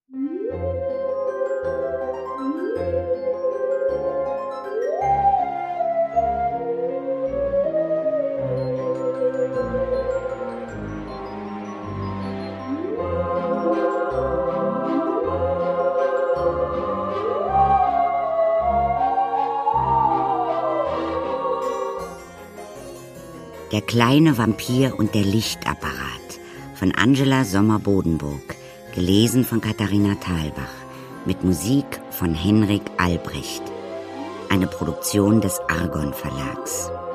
Der kleine Vampir und der Lichtapparat von Angela Sommer-Bodenburg, gelesen von Katharina Thalbach, mit Musik von Henrik Albrecht. Eine Produktion des Argon Verlags.